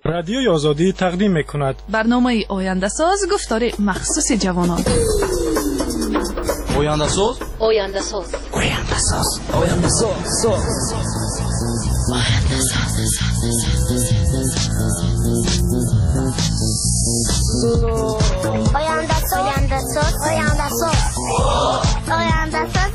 رادیوی آزادی تقدیم میکند برنامه آینده ساز گفتار مخصوص جوانان. آینده ساز آینده ساز آینده ساز آینده ساز آینده ساز آینده ساز آینده ساز آینده ساز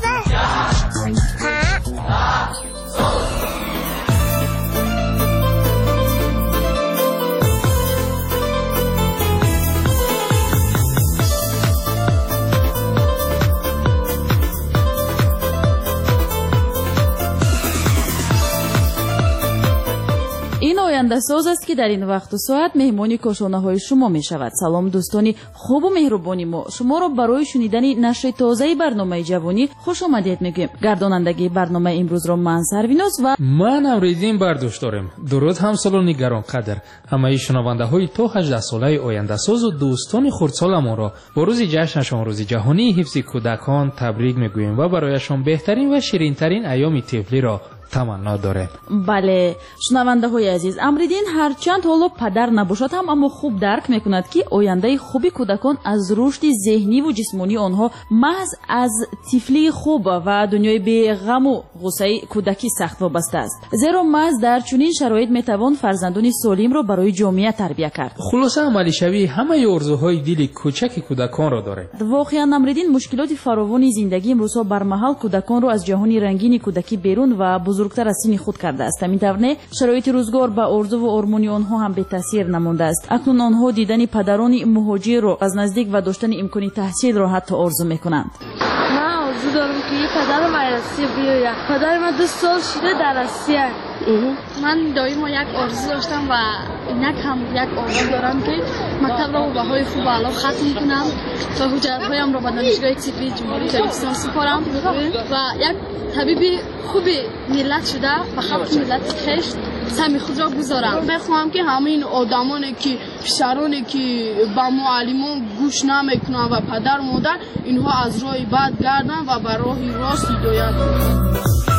این آینده ساز است که در این وقت و ساعت مهمانی کاشانه های شما می شود. سلام دوستانی خوب و مهربانی، ما شما را برای شنیدن نشر تازه برنامه جوانی خوش آمدید میگیم. گردانندگی برنامه امروز را من سرویناز و من امریدین برداشت دارم. درود همسالانی گرانقدر همه شنونده های تا 18 ساله آینده ساز و دوستان خردسالمان را با روز جشنشان روز جهانی حفظ کودکان تبریک میگوییم و برایشان بهترین و شیرینترین ایام طفلی را تمنا داره. بله شنونده های عزیز، امریدین هرچند حالا پدر نباشد هم اما خوب درک میکند که آینده خوبی کودکان از رشد ذهنی و جسمانی آنها محض از طفلی خوب و دنیای بی غم و غصه کودکی سخت وابسته است. زیرا محض در چنین شرایط میتوان فرزندان سالم را برای جامعه تربیت کرد. خلاصه عملی شوی همه آرزوهای دل کوچک کودکان را داره. واقعا امریدین مشکلات فراوان زندگی امروزها بر محل کودکان را از جهان رنگین کودکی بیرون و بزرگتر از سن خود کرده است. همین شرایط روزگار به آرزو و آرمان آنها هم به تاثیر نمانده است. اکنون آنها دیدن پدران مهاجر را از نزدیک و داشتن امکان تحصیل را حتی آرزو میکنند. من آرزو دارم که یه پدرم روسیه بیاید. پدر من 2 سال شده در روسیه. من دائما یک آرزو داشتم و اینک هم یک آرزو دارم که مکتب را با بهای خوب و اعلی ختم کنم تا حجت‌هایم را به دانشگاه طبی جمهوری تاجیکستان سپارم و یک طبیب خوب ملت شده و خلق ملت خویش سهم خود را گذارم. بخواهم که همین آدمانی که پسرانی که با معلمان گوش نمیکنن و پدر و مادر اینها از راه بد گردن و به راه راست هدایت کنند.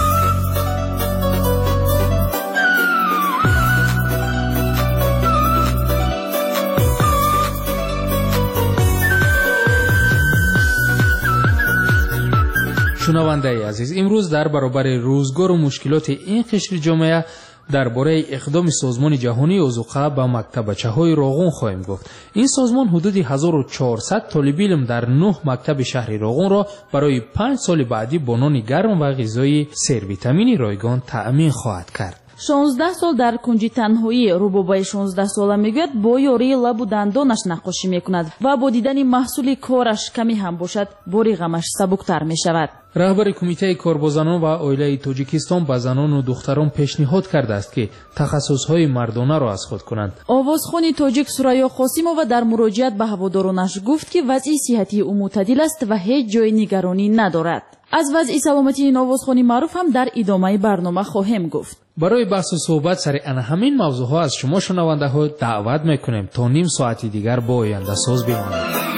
شنونده عزیز، امروز در برابر روزگار و مشکلات این قشر جامعه درباره اقدام سازمان جهانی اوزوقه به مکتبچه‌های راغون خواهیم گفت. این سازمان حدود 1400 طالب علم در 9 مکتب شهر راغون را برای 5 سال بعدی با نان گرم و غذای سرویتامینی رایگان تأمین خواهد کرد. 16 سال در کنج تنهایی روبابای 16 ساله میگوید با یاری لب و دندانش نقاشی میکند و با دیدن محصول کارش کمی هم باشد باری غمش سبکتر میشود. رهبر کمیته کاربازان و عائله تاجیکستان به زنان و دختران پیشنهاد کرده است که تخصصهای مردانه را از خود کنند. آوازخوان تاجیک سوریا قاسیمووا در مراجعت به هوادارانش گفت که وضع صحتی او معتدل است و هیچ جای نگرانی ندارد. از وضع سلامتی این آوازخوانی معروف هم در ادامه برنامه خواهیم گفت. برای بحث و صحبت سر همین موضوعها از شما شنونده ها دعوت میکنیم تا نیم ساعتی دیگر با آینده ساز بمانید.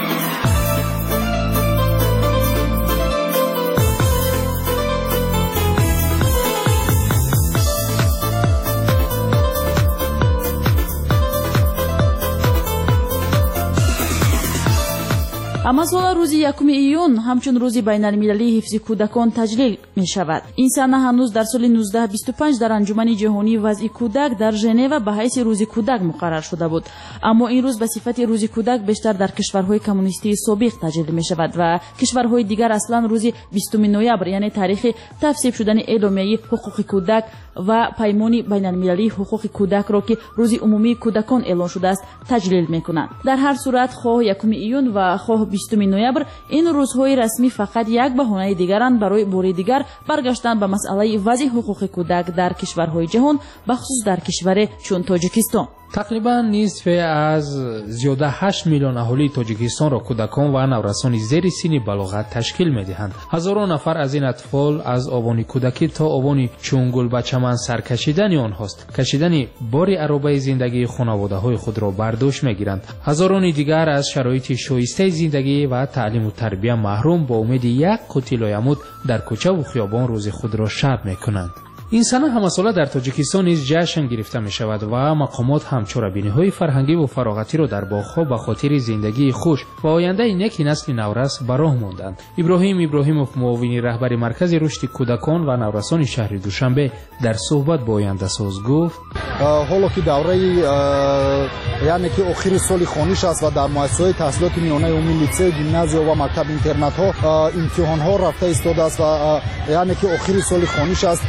اما سال روز 1 ایون همچون روز بین المللی حفظ کودکان تجلیل می شود. این سنه هنوز در سال 1925 در انجمن جهانی وضع کودک در ژنو به حیث روز کودک مقرر شده بود. اما این روز به صفت روز کودک بیشتر در کشورهای کمونیستی سابق تجلیل می شود و کشورهای دیگر اصلا روز 20 نوامبر یعنی تاریخ تصویب شدن اعلامیه حقوق کودک و پیمان بین المللی حقوق کودک را که روز عمومی کودکان اعلان شده است تجلیل می کنند. در هر صورت خواه 1 ایون و خواه 20 نوامبر این روزهای رسمی فقط یک بهانه دیگرند برای بار دیگر برگشتن به مسئله وضع حقوق کودک در کشورهای جهان بخصوص در کشور چون تاجیکستان. تقریبا نصف از زیاده 8 میلیون اهالی تاجیکستان را کودکان و نورسان زیر سن بلاغت تشکیل می‌دهند. هزاران نفر از این اطفال از آوان کودکی تا آوان چونگل به چمن سرکشیدن آنهاست. کشیدن بار عرابه زندگی خانواده‌های خود را برداشت می‌گیرند. هزاران دیگر از شرایط شایسته زندگی و تعلیم و تربیت محروم با امید یک قوت لایموت در کوچه و خیابان روز خود را شب می‌کنند. این سنه همساله در تاجیکستان نیز جشن گرفته می شود و مقامات هم چرابینی‌های فرهنگی و فراغتی را در باغ‌ها به خاطر زندگی خوش و آینده یک نسل نورس به راه ماندند. ابراهیم ابراهیموف، معاون رهبر مرکز رشد کودکان و نورسان شهر دوشنبه، در صحبت با آینده ساز گفت: حالا که دوره یعنی که آخر سال خونیش است و در مؤسسه‌های تحصیلات میانه عمومی، لیسه، گیمنازیوم و مکتب اینترنت‌ها امتحان‌ها رفته ایستاده است و یعنی که آخر سال خونیش است.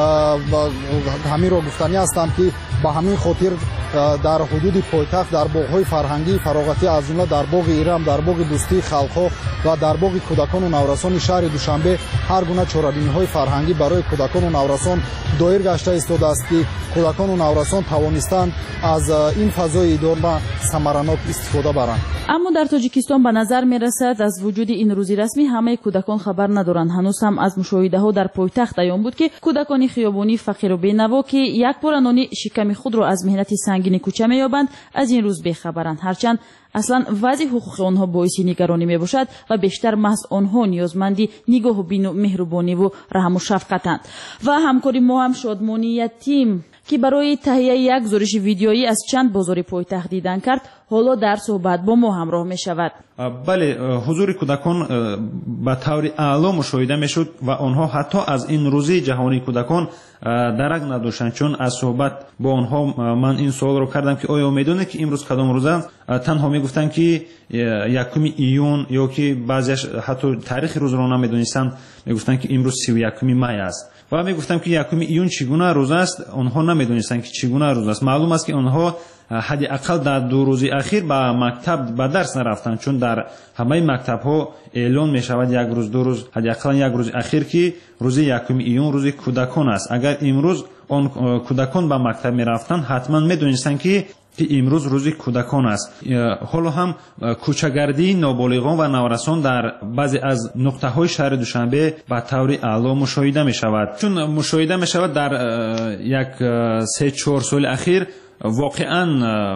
همین را گفتنی هستم که به همین خاطر در حدود پایتخت در باغ‌های فرهنگی فراغتی از جمله در باغ ایران، در باغ دوستی خلق‌ها و در باغ کودکان و نورسان شهر دوشنبه هر گونه چهاربینی‌های فرهنگی برای کودکان و نورسان دایر گشته ایستاده است که کودکان و نورسان توانستند از این فضای اداره ثمرناک استفاده برند. اما در تاجیکستان به نظر می‌رسد از وجود این روزی رسمی همه کودکان خبر ندارند. هنوز هم از مشاهده‌ها در پایتخت عیان بود که کودکان خیابانی فقیر و بینوا که یک بار نان شکم خود را از مهنت سنگین کوچه می‌یابند از این روز بی‌خبرند. هرچند اصلا وضع حقوق آنها باعث نگرانی میباشد و بیشتر محض آنها نیازمندی نگاه و بین و مهربانی و رحم و شفقتند. و همکاری ما هم شادمانی تیم که برای تهیه یک گزارش ویدیویی از چند بازار پایتخت دیدن کرد، حالا در صحبت با ما همراه می شود. بله، حضور کودکان به طور اعلی مشاهده می شد و آنها حتی از این روزی جهانی کودکان درک نداشتند. چون از صحبت با آنها من این سوال رو کردم که آیا میدونه که امروز کدام روز است؟ تنها می گفتن که 1 ایون یا که بعضیش حتی تاریخ روز رو نمیدونستند، می گفتن که امروز 31 می است. و می گفتم که 1 ایون چگونه روز است؟ آنها نمیدونستند که چگونه روز است. معلوم است که آنها حداقل در 2 روز اخیر به مکتب به درس نرفتند، چون در همه مکتب ها اعلان می شود 1 روز 2 روز حداقل 1 روز اخیر که روز 1 ایون روز کودکان است. اگر امروز آن کودکان به مکتب می رفتند حتما می دونستند که امروز روز کودکان است. حالا هم کوچه‌گردی نابالغان و نورسان در بعضی از نقطه های شهر دوشنبه به طور اعلی مشاهده می شود. چون مشاهده می شود در یک 3-4 سال اخیر واقعا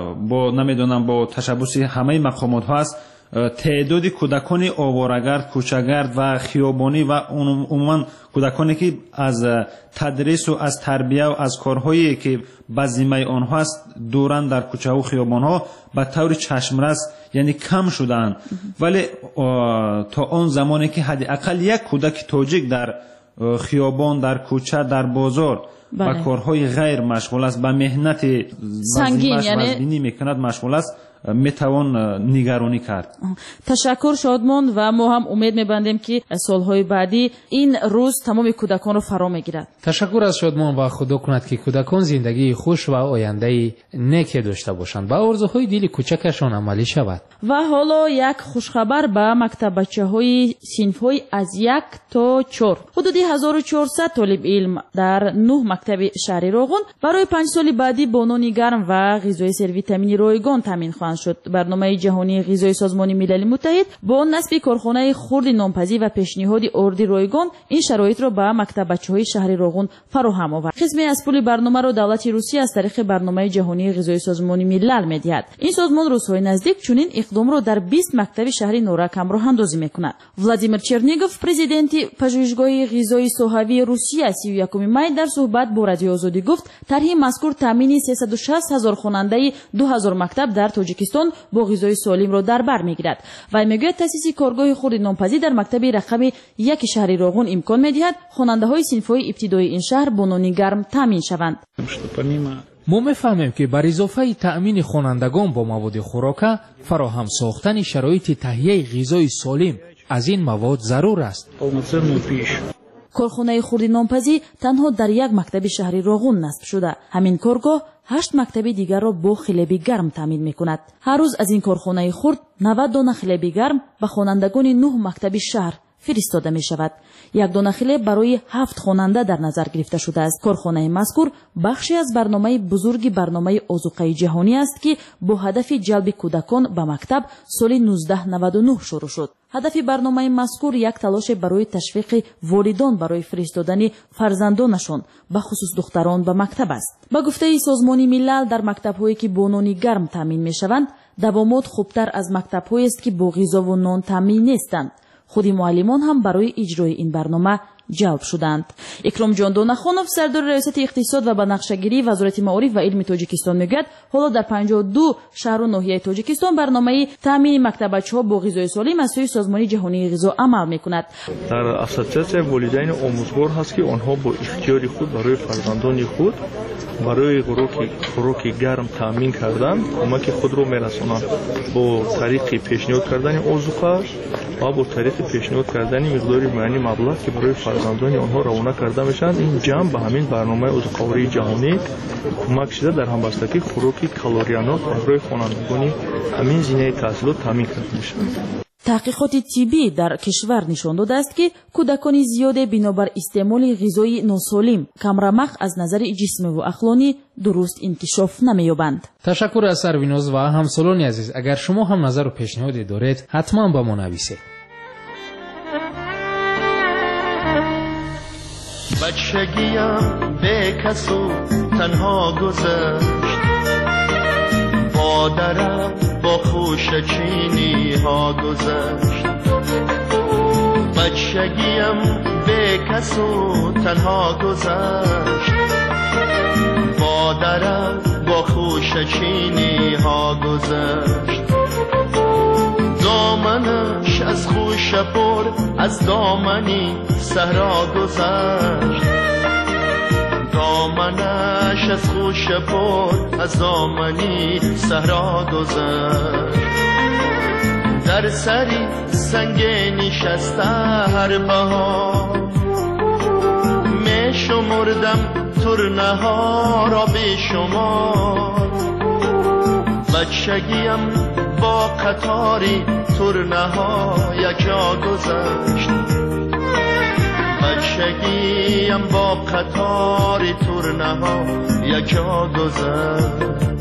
با تشبث همه مقامات هست، تعداد کودکان آواره‌گرد، کوچه‌گرد و خیابانی و عموما کودکانی که از تدریس و از تربیه و از کارهایی که به ذمه آنها است دوران در کوچه و خیابان‌ها به طور چشمرس یعنی کم شدند. ولی تا آن زمانی که حداقل یک کودک تاجیک در خیابان، در کوچه، در بازار با کارهای غیر مشغول است، به مهنت سنگین یعنی میکند مشغول است، میتوان نگرانی کرد. تشکر شادمان و ما هم امید میبندیم که سالهای بعدی این روز تمام کودکان رو فرا میگیرد. تشکر از شادمان و خدا کند که کودکان زندگی خوش و آینده نیک داشته باشند، با آرزوهای دل کوچکشان عملی شود. و حالا یک خوشخبر به مکتب بچه‌های صنف‌های از 1 تا 4. حدود 1400 طالب علم در 9 مکتب شهر روغون برای 5 سال بعدی با نان گرم و غذای سرویتامینی رایگان تامین خواهند شد. برنامه جهانی غذای سازمان ملل متحد با نصب کارخانه خرد نانپزی و پیشنهاد اردی رایگان این شرایط را به مکتب بچه‌های شهر روغون فراهم آورد. قسمی از پول برنامه را دولت روسیه از طریق برنامه جهانی غذای سازمان ملل می‌دهد. این سازمان روزهای نزدیک چنین اقدام را در 20 مکتب شهر نورک راه اندازی می‌کند. ولادیمیر چرنیگوف، президент پژوهشگاه غذایی سوحوی روسیه 31 می در صحبت با رادیو آزادی گفت طرح مذکور تامین 360,000 خواننده 2000 مکتب در تاجیکستان با غذای سالم را در بر می‌گیرد و میگوید تأسیس کارگاه خرد نانپزی در مکتب رقم 1 شهر روغون امکان می‌دهد خواننده‌های صنف‌های ابتدایی این شهر با نان گرم تامین شوند. ما می‌فهمیم که بر اضافه تأمین خوانندگان با مواد خوراکه، فراهم ساختن شرایط تهیه غذای سالم از این مواد ضرور است. کارخانه خرد نانپزی تنها در 1 مکتب شهر روغون نصب شده. همین کارگاه 8 مکتب دیگر را با خلبی گرم تامین می‌کند. هر روز از این کارخانه خرد 90 دانه خلبی گرم به خوانندگان 9 مکتب شهر فرستاده می شود. 1 دانه خلب برای 7 خواننده در نظر گرفته شده است. کارخانه مذکور بخشی از برنامه بزرگ برنامه آذوقه جهانی است که با هدف جلب کودکان به مکتب سال 1999 شروع شد. هدف برنامه مذکور یک تلاش برای تشویق والدان برای فرستادن فرزندانشان به خصوص دختران به مکتب است. با گفته سازمان ملل در مکتب‌هایی که با نان گرم تامین می‌شوند، دوامات خوبتر از مکتب‌هایی است که با غذا و نان تامین نیستند. خود معلمان هم برای اجرای این برنامه ҷалб шуданд. икромҷон донахонов сардори раёсати иқтисод ва банақшагирии вазорати маориф ва илми тоҷикистон мегӯяд ҳоло дар 52 шаҳру ноҳияи тоҷикистон барномаи таъмини мактабачиҳо бо ғизои солим аз сӯи созмони ҷаҳонии ғизо амал мекунад. дар ассотсиатсияи волидайни омӯзгор ҳаст ки онҳо бо ихтиёри худ барои фарзандони худ барои хӯроки гарм таъмин кардан кӯмаки худро мерасонанд бо тариқи пешниҳод кардани озуқа ва бо тариқи пешниҳод кардани миқдори муайяни маблағ ки барои фарзандони онҳо равона карда мешаванд. ин ҷамъ ба ҳамин барномаи озуқавории ҷаҳонӣ кӯмак шуда дар ҳамбастагӣ хӯроки калориянок барои хонандагони ҳамин зинаи таҳсилот таъмин карда мешавад. таҳқиқоти тиббӣ дар кишвар нишон додааст ки кӯдакони зиёде бинобар истеъмоли ғизои носолим камрамах аз назари ҷисмиву ақлонӣ дуруст инкишоф намеёбанд. ташаккур аз Сарвиноз ва ҳамсолони азиз. агар шумо ҳам назару пешниҳоде доред ҳатман ба мо нависед. بچگیم به کسو تنها گذشت با درم با خوشه چینی ها گذشت بچگیم به کسو تنها گذشت با درم با خوشه چینی ها گذشت دامنش از خوشه پر از دامنی صحرا گذشت دامنش از خوشه پر از دامنی صحرا گذشت در سری سنگ نشسته هر بهار می شمردم ترنه ها را بی شمار بچگیم با قطاری ترنه ها یکجا گذشت بچگیم با قطاری ترنه ها یکجا گذشت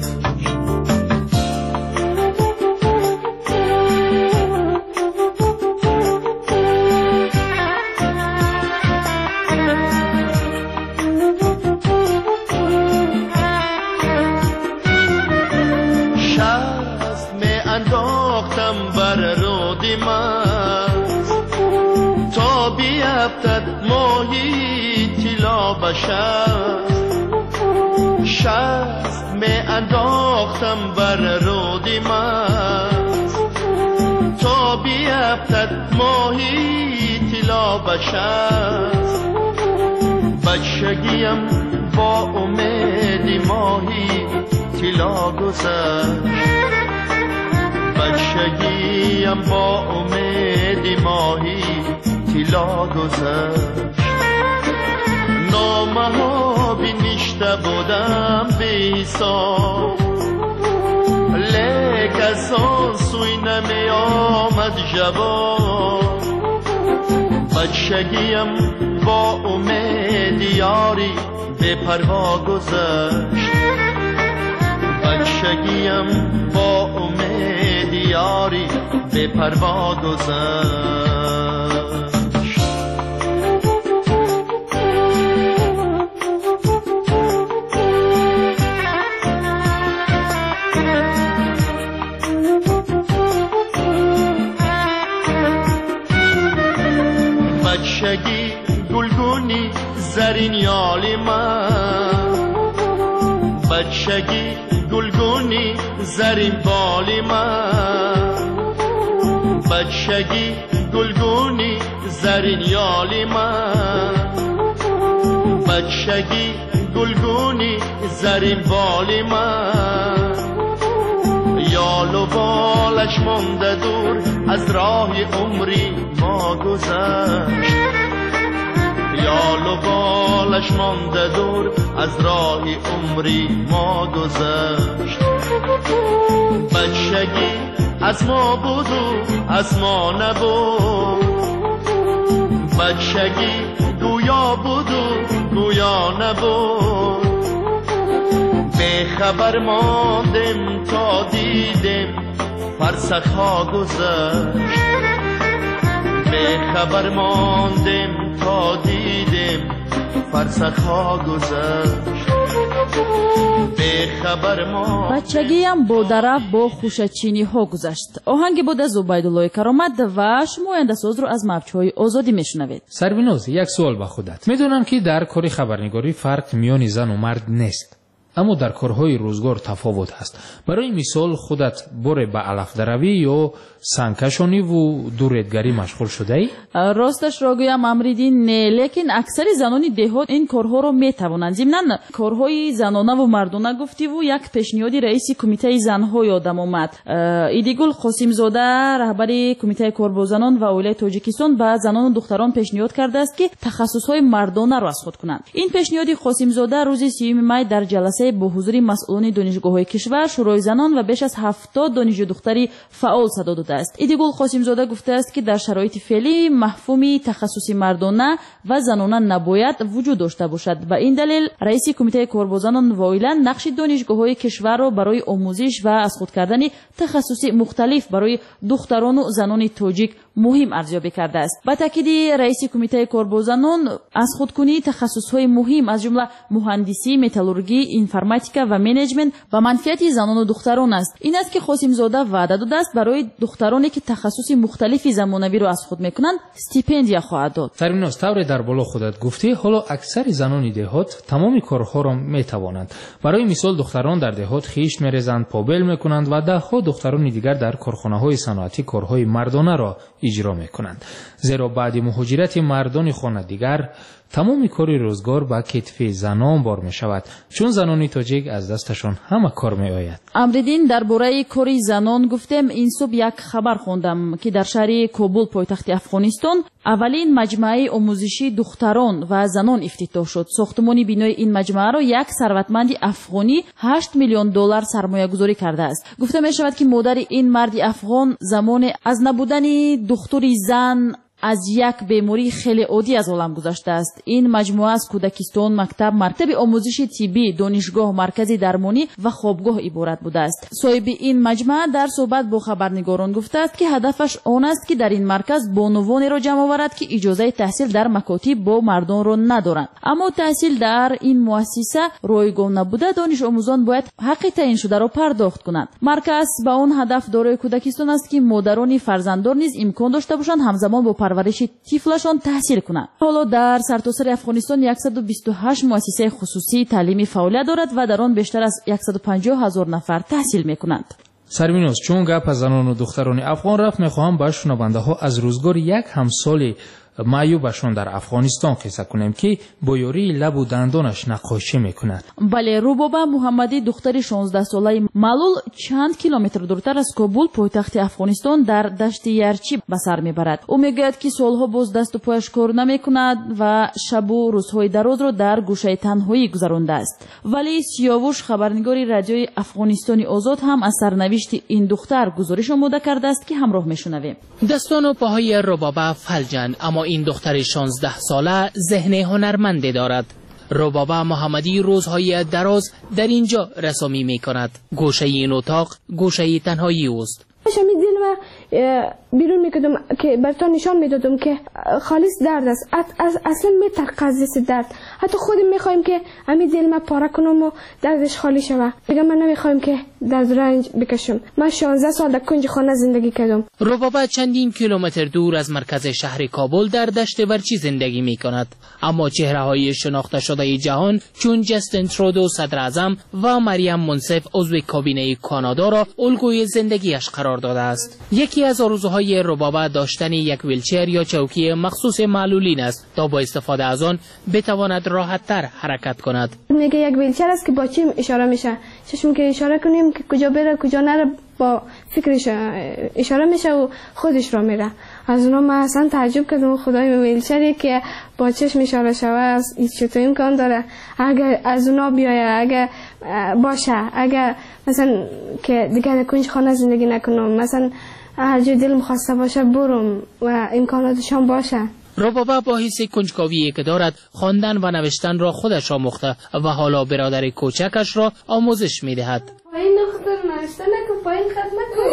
شست می انداختم بر رودی مست تا بیفتد ماهی طلا بشست بچگیم با امیدی ماهی طلا گذشت بچگیم با امیدی ماهی طلا گذشت نامه ها بینشته بودم به حساب لیک از آن سوی نمی آمد جواب بچگیم با امید یاری به پروا گذشت بچگیم با امید یاری به پروا گذشت بچگی گلگونی زرین یالی من بچگی گلگونی زرین بالی من بچگی گلگونی زرین یالی من بچگی گلگونی زرین بالی من یال و بالش مانده دور از راه عمری ما گذشت یال و بالش مانده دور از راه عمری ما گذشت بچگی از ما بود و از ما نبود بچگی گویا بود و گویا نبود به خبر ماندم تا دیدم فرسخ‌ها گذشت به خبر ماندم تا دیدم فرسخ‌ها گذشت бачагиам бо дараф бо хушачиниҳо гузашт. оҳанги буд аз зубайдуллои каромат ва шумояндасозро аз мавҷҳои озодӣ мешунавед. сарвиноз, як суол ба худат. медонам ки дар кори хабарнигорӣ фарқ миёни зану мард нест, аммо дар корҳои рӯзгор тафовут ҳаст. барои мисол, худат боре ба алафдаравӣ ё сангкашониву дуретгарӣ машғул шудаӣ? росташро гӯям амридин не, лекин аксари занони деҳот ин корҳоро метавонанд. зимнан корҳои занонаву мардона гуфтиву як пешниҳоди раиси кумитаи занҳо ёдам омад. идигул қосимзода, раҳбари кумитаи корбозанон ва оилаи тоҷикистон ба занону духтарон пешниҳод кардааст ки тахассусҳои мардонаро аз худ кунанд. ин пешниҳоди қосимзода рӯзи 3 май дар ҷаласаи бо ҳузури масъулони донишгоҳҳои кишвар, шӯрои занон ва беш аз 70 донишҷӯ духтари фаъол садо идигул қосимзода гуфтааст ки дар шароити феълӣ мафҳуми тахассуси мардона ва занона набояд вуҷуд дошта бошад. ба ин далел раиси кумитаи корбозанон ва оила нақши донишгоҳҳои кишварро барои омӯзиш ва аз худ кардани тахассуси мухталиф барои духтарону занони тоҷик муҳим арзёбӣ кардааст. ба таъкиди раиси кумитаи корбозанон, аз худкунии тахассусҳои муҳим аз ҷумла муҳандисӣ, металлургӣ, информатика ва менеҷмент ба манфиати занону духтарон аст. ин аст ки қосимзода ваъда додааст барои духтароне ки тахассуси мухталифи замонавиро аз худ мекунанд стипендия хоҳад дод. сарвиноз, тавре дар боло худат гуфтӣ, ҳоло аксари занони деҳот тамоми корҳоро метавонанд. барои мисол, духтарон дар деҳот хишт мерезанд, побел мекунанд ва даҳҳо духтарони дигар дар корхонаҳои саноатӣ корҳои мардонаро иҷро мекунанд. зеро баъди муҳоҷирати мардони хона дигар тамоми кори рӯзгор ба кетфи занон бор мешавад, чун занони тоҷик аз дасташон ҳама кор меояд. амридин дар бораи кори занон гуфтем. ин субҳ як хабар хондам ки дар шаҳри Кобул, пойтахти Афғонистон, аввалин маҷмӯаи омӯзиши духтарон ва занон ифтитоҳ шуд. сохтмони бинои ин маҷмӯаро як сарватманди афғонӣ $8 миллион сармоягузорӣ кардааст. гуфта мешавад ки модари ин марди афғон замоне аз набудани духтури зан аз як бемории хеле оддӣ аз олам гузаштааст. ин маҷмӯа аз кӯдакистон, мактаб, мактаби омӯзиши тиббӣ, донишгоҳ, маркази дармонӣ ва хобгоҳ иборат будааст. соҳиби ин маҷмӯа дар суҳбат бо хабарнигорон гуфтааст ки ҳадафаш он аст ки дар ин марказ бонувонеро ҷамъоварад ки иҷозаи таҳсил дар макотиб бо мардонро надоранд. аммо таҳсил дар ин муассиса ройгоҳ набуда, донишомӯзон бояд ҳаққи таъиншударо пардохт кунанд. марказ ба он ҳадаф дорои кӯдакистон аст ки модарони фарзанддор низ имкон дошта бошанд ҳамзамон бо парвариши тифлашон таҳсил кунанд. ҳоло дар сартосари Афғонистон 128 муассисаи хусусии таълимӣ фаъолият дорад ва дар он бештар аз 150 000 нафар таҳсил мекунанд. сарвиноз, чун гап аз занону духтарони афғон рафт, мехоҳам ба шунавандаҳо аз рӯзгори як ҳамсоли маъюбашон дар Афғонистон қисса кунем ки бо ёрии лабу дандонаш нақошӣ мекунад. бале, рӯбоба муҳаммадӣ духтари 16-солаи маълул чанд километр дуртар аз Кобул, пойтахти Афғонистон, дар дашти Ярчи ба сар мебарад. ӯ мегӯяд ки солҳо боз дасту пояш кор намекунад ва шабу рӯзҳои дарозро дар гӯшаи танҳоӣ гузарондааст. вале Сиёвуш, хабарнигори радиои Афғонистони озод, ҳам аз сарнавишти ин духтар гузориш омода кардааст ки ҳамроҳ мешунавем. دستان و پاهای ربابه فلجند، اما این دختر 16 ساله ذهن هنرمندی دارد. ربابه محمدی روزهای دراز در اینجا رسامی می کند. گوشه این اتاق گوشه تنهایی اوست. همی دل و بیرون میکردم که براتون نشان میدادم که خالص درد است، اصلا میترقه درد. حتی خودم میخوایم که همی دل ما پاره کنم و دردش خالی شود. دیگه من نمیخوایم که درد رنج بکشم. من 16 سال در کنج خانه زندگی کردم. ربابه چندین کیلومتر دور از مرکز شهر کابل در دشت ورچی زندگی میکند، اما چهره های شناخته شده جهان چون جستین ترودو صدر اعظم و مریم منصف عضو کابینه کانادا را الگوی زندگیش قرار داده است. یکی از آرزوهای ربابه داشتن یک ویلچر یا چوکی مخصوص معلولین است تا با استفاده از آن بتواند راحت‌تر حرکت کند. میگه یک ویلچر است که با چشم اشاره میشه. چشم که اشاره کنیم که کجا بره کجا نره با فکرش اشاره میشه و خودش را میره. از اونا من اصلا تعجب کردم، خدای ویلچری که با چشم اشاره شود چطور امکان داره؟ اگر از اونا بیایه، اگر باشه، اگر مثلا که دیگه کنج خانه زندگی نکنم، مثلا هر جای دل می‌خواسته باشه برم و امکاناتشان باشه. ربابه با حس کنجکاوی که دارد خواندن و نوشتن را خودش آموخته و حالا برادر کوچکش را آموزش میدهد. این دختر نوشته نکن، پایین خط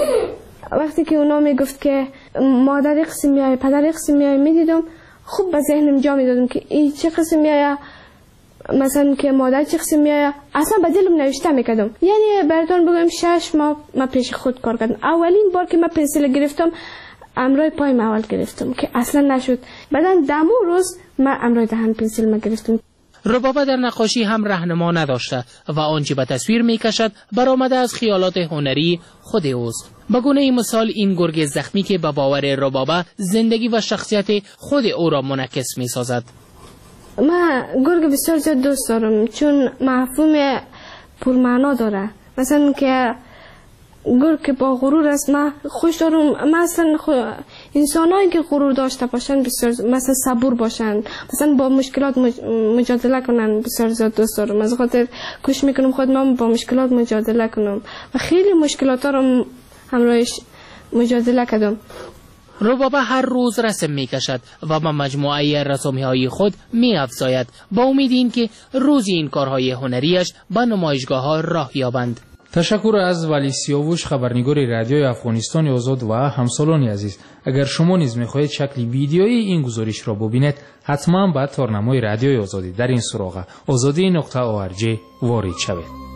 نکن. وقتی که اونا میگفت که مادر قسم میای، پدر قسم میای، میدیدم خوب به ذهنم جا میدادم که این چه قسم میای، مثلا که مادر چه قسم میایه اصلا به دلم نوشته میکردم. یعنی براتون بگم 6 ماه من پیش خود کار کردم. اولین بار که من پنسیل گرفتم امرای پایم اول گرفتم که اصلا نشد. بعدن دمو روز من امرای دهن پنسیل ما گرفتم. ربابه در نقاشی هم راهنما نداشته و آنچه به تصویر میکشد برآمده از خیالات هنری خود اوست. به گونه مثال این گرگ زخمی که به باور ربابه زندگی و شخصیت خود او را منعکس میسازد. من گرگ بسیار زیاد دوست دارم چون مفهوم پرمعنا داره. مثلا که گرگ که با غرور است من خوش دارم. مثلا انسانایی که غرور داشته باشن بسیار مثلا صبور باشن، مثلا با مشکلات مجادله کنن بسیار زیاد دوست دارم. از خاطر کوشش میکنم خودم با مشکلات مجادله کنم و خیلی مشکلات رو همراهش مجادله کردم. ربابه هر روز رسم می کشد و با مجموعه رسومی های خود می افزاید با امید این که روزی این کارهای هنریش به نمایشگاه ها راه یابند. تشکر از ولی سیاوش، خبرنگار رادیوی افغانستان آزاد و همسالان عزیز. اگر شما نیز می‌خواهید شکل ویدیویی این گزارش را ببینید حتما به تارنمای رادیوی آزادی در این سراغ azadi.org وارد شوید.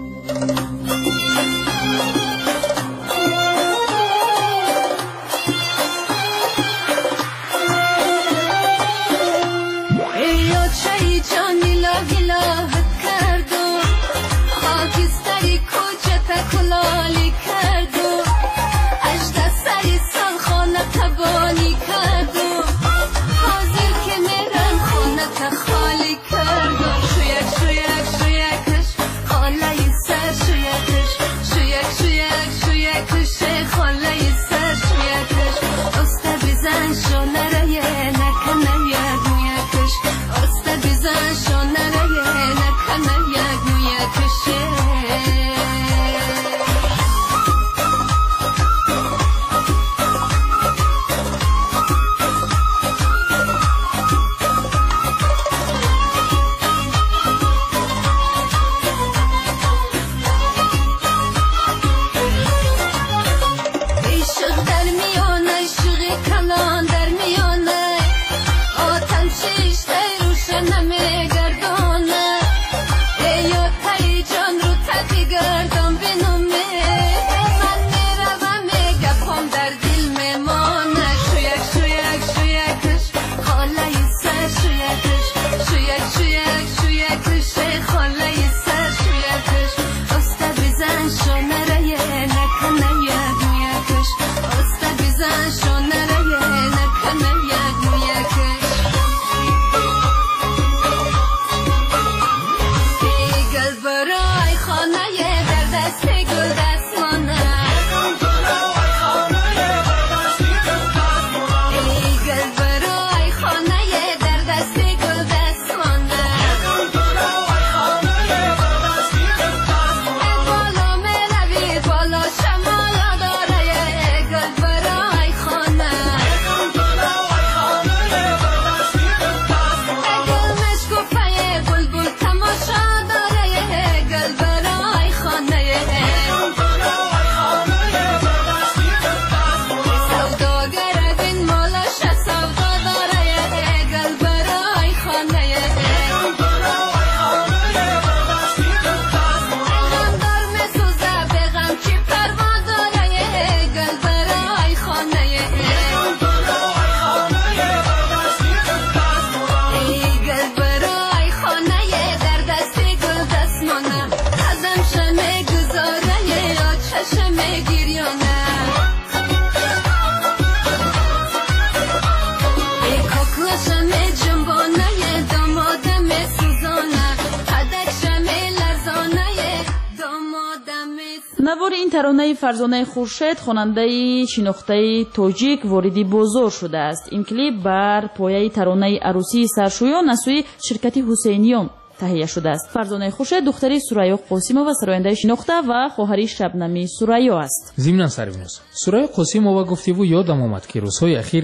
نوار این ترانه فرزانه خورشید خواننده شناخته تاجیک واردی بازار شده است. این کلیپ بر پایه ترانه عروسی سرشویان از سوی شرکت حسینیان تهیه شده است. فرزانه خورشید دختری سریا قاسیمова سراینده شناخته و خواهری شبنمی سریا است. ضمن سروینوس سریا قاسیمова گفتگو یادم آمد که روزهای اخیر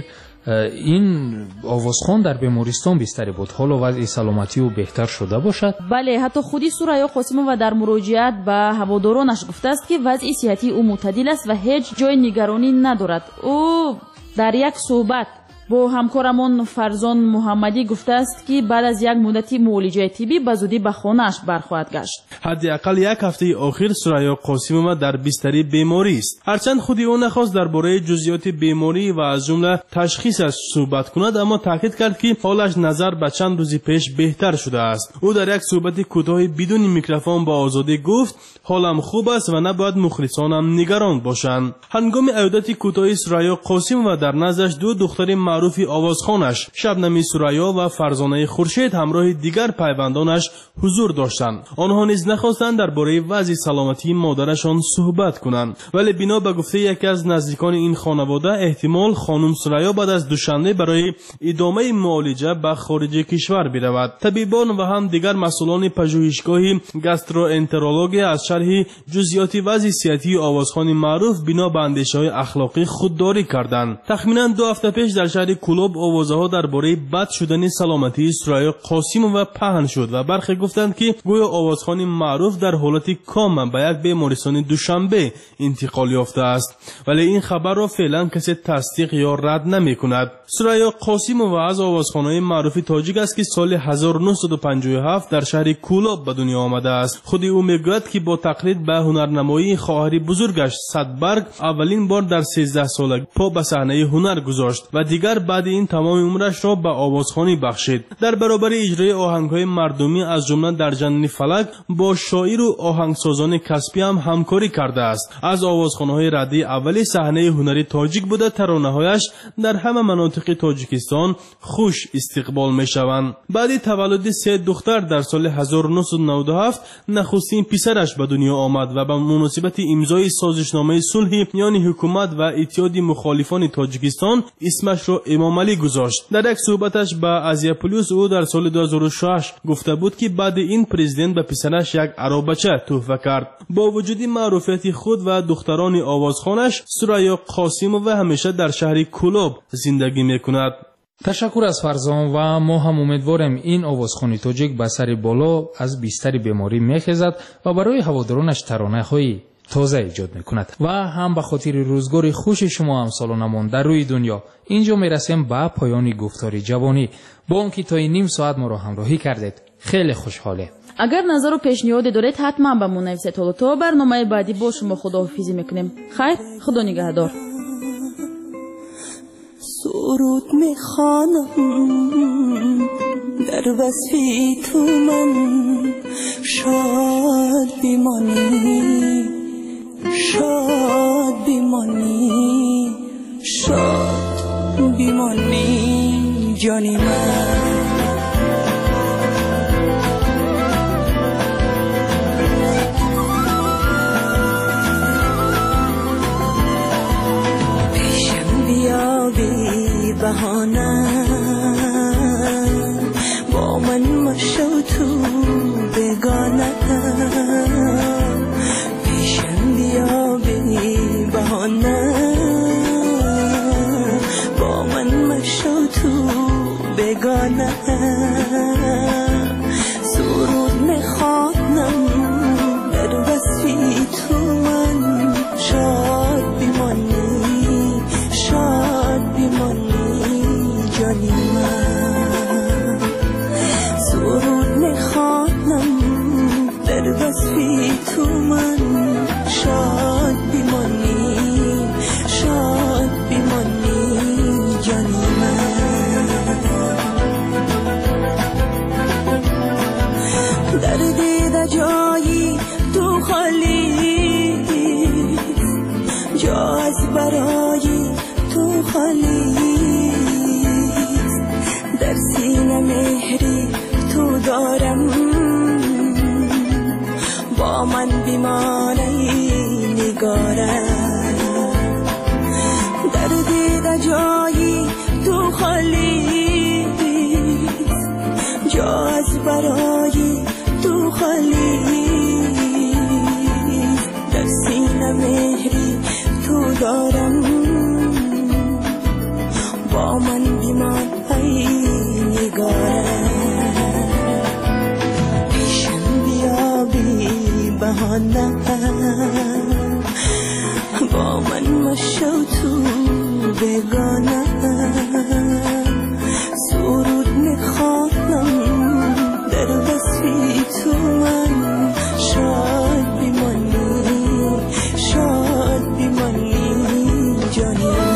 این آوازخوان در بیمارستان بستری بود. حالا وضع سلامتی او بهتر شده باشد؟ بله، حتی خودی سریا قاسیمova در مراجعت به هوادارانش گفته است که وضع صحتی او معتدل است و هیچ جای نگرانی ندارد. او در یک صحبت با همکارمون فرزان محمدی گفته است که بعد از یک مدتی معالجه طبی به زودی به خانه‌اش برخواهد گشت. حداقل یک هفته آخر سریا قاسمووا در بستری بیماری است. هرچند خودی او نخواست درباره جزئیات بیماری و از جمله تشخیصش صحبت کند، اما تاکید کرد که حالش نظر به چند روز پیش بهتر شده است. او در یک صحبت کوتاه بدون میکروفون با آزادی گفت حالم خوب است و نباید مخلصانم نگران باشند. هنگام عودت کوتاه سریا قاسمووا در نزدش دو دختر معروف آوازخوانش شبنمی سریا و فرزانه خورشید همراه دیگر پیوندانش حضور داشتند. آنها نیز نخواستند درباره وضع سلامتی مادرشان صحبت کنند، ولی بنا به گفته یکی از نزدیکان این خانواده احتمال خانم سریا بعد از دوشنبه برای ادامه معالجه به خارج کشور برود. طبیبان و هم دیگر مسئولان پژوهشگاه گاستروانترولوژی از شرح جزئیات وضع صحتی آوازخوان معروف بنا به اندیشه‌های اخلاقی خودداری کردند. تخمیناً 2 هفته پیش در شهر کلوب آوازها درباره بد شدن سلامتی سریا قاسمووا پهن شد و برخی گفتند که گویا آوازخوان معروف در حالت کام به یک بیمارستان دوشنبه انتقال یافته است، ولی این خبر را فعلا کسی تصدیق یا رد نمی‌کند. سریا قاسمووا از آوازخوان‌های معروف تاجیک است که سال 1957 در شهر کلوب به دنیا آمده است. خود او میگوید که با تقلید به هنرنمایی خواهر بزرگش صدبرگ اولین بار در 13 سالگی پا به صحنه هنر گذاشت و دیگر بعد این تمام عمرش را به آوازخوانی بخشید. در برابر اجرای آهنگ‌های مردمی از جمله در جنین فلک با شاعر و آهنگسازان کسبی هم همکاری کرده است. از آوازخوان‌های رده اولی صحنه هنری تاجیک بوده ترانه‌هایش در همه مناطق تاجیکستان خوش استقبال می‌شوند. بعد تولد 3 دختر در سال 1997 نخستین پسرش به دنیا آمد و به مناسبت امضای سازشنامه صلح میان حکومت و اتحاد مخالفان تاجیکستان اسمش را امام علی گذاشت. در یک صحبتش با آزیا پلیس او در سال 2006 گفته بود که بعد این پرزیدنت به پسرش یک عروبچه تحفه کرد. با وجود معروفیت خود و دختران آوازخوانش سریا قاسمووا همیشه در شهر کلوب زندگی میکند. تشکر از فرزان و ما هم امیدواریم این آوازخوان تاجیک به سر بالا از بستر بیماری میخیزد و برای هوادارانش ترانه‌های تازه ایجاد میکند و هم به خاطر روزگار خوش شما همسالانمان در روی دنیا. اینجا میرسیم به پایان گفتار جوانی. با آنکه تا این نیم ساعت ما را همراهی کردید خیلی خوشحاله. اگر نظر و پیشنهاد دارید حتما به ما نویسید تا برنامه بعدی با شما خداحافظی میکنیم. خیر، خدا نگهدار. سرود میخوانم در وصفی تو من، شاد بیمانی شاد بیمانی شاد بیمانی جانی من. پیشم بیا بی بهانه با من مشو تو بگانه، پیشم بیا بی بهانه با من مشو تو بگانه. سرود میخوانم در وصفی تو من، شاد بیمانی شاد بیمانی جانی من. سرود میخوانم در وصفی تو من، شاد بیمانی شاد بیمانی جانی من. در دیده جایی تو خالی، جا از برای تو خالی، در سینه مهری تو دارم، با من بیماری نگارم. در دیده جایی تو خالی، جا از برای تو خالی، در سینه مهری تو دارم، با من بیماری نگارم. پیشم بیا بی بهانه با من مشو تو بگانه. جانی